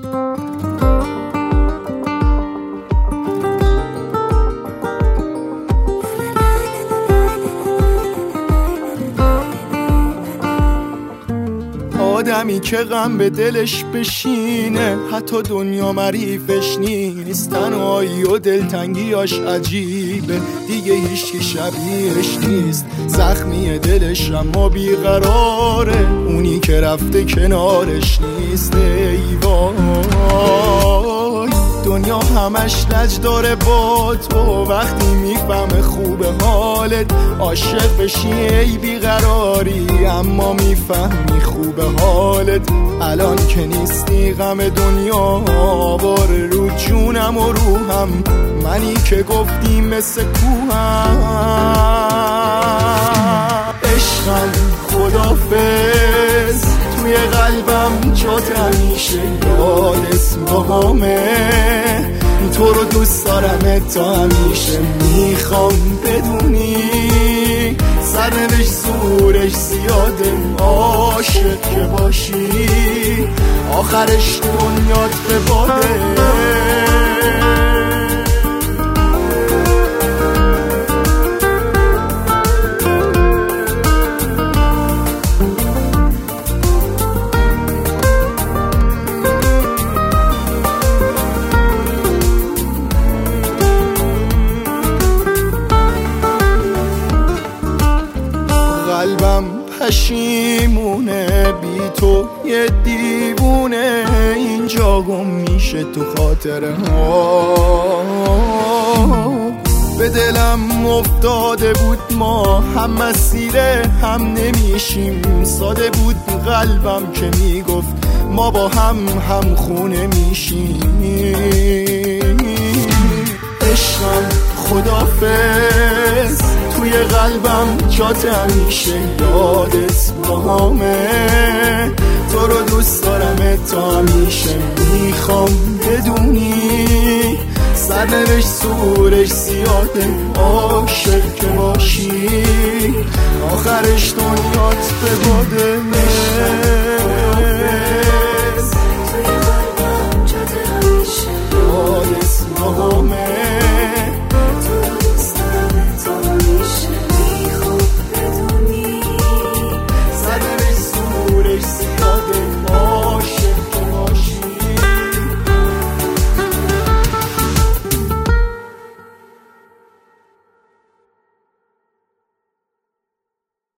آدمی که غم به دلش بشینه حتی دنیا مریفش نیست، تنهایی و دلتنگیاش عجیبه دیگه هیچکی شبیهش نیست. زخمی دلش اما بیقراره، اونی که رفته کنارش نیست. ای وای دنیا همش لج داره با تو، وقتی میفهمه خوبه حالت عاشق بشی ای بیقراری، اما میفهمی خوبه حالت. الان که نیستی غم دنیا باره رو جونم و روحم، منی که گفتی مثل کوهم. عشقم خدافظ توی قلبم جات همیشه یاد اسمهامه، تو رو دوست دارم تا همیشه. میخوام بدونی سرنوشت زورش زیاده، عاشق که باشی آخرش دنیات به باده. قلبم پشیمونه بی تو یه دیوونه، اینجا گم میشه تو خاطره ها. به دلم افتاده بود ما هم مسیره هم نمیشیم، ساده بود قلبم که میگفت ما با هم خونه میشیم. عشقم خدافظ توی قلبم جات همیشه یاد اسمهامه، تو رو دوست دارم تا همیشه. میخوام بدونی سرنوشت زورش زیاده، عاشق که باشی آخرش دنیات به باده.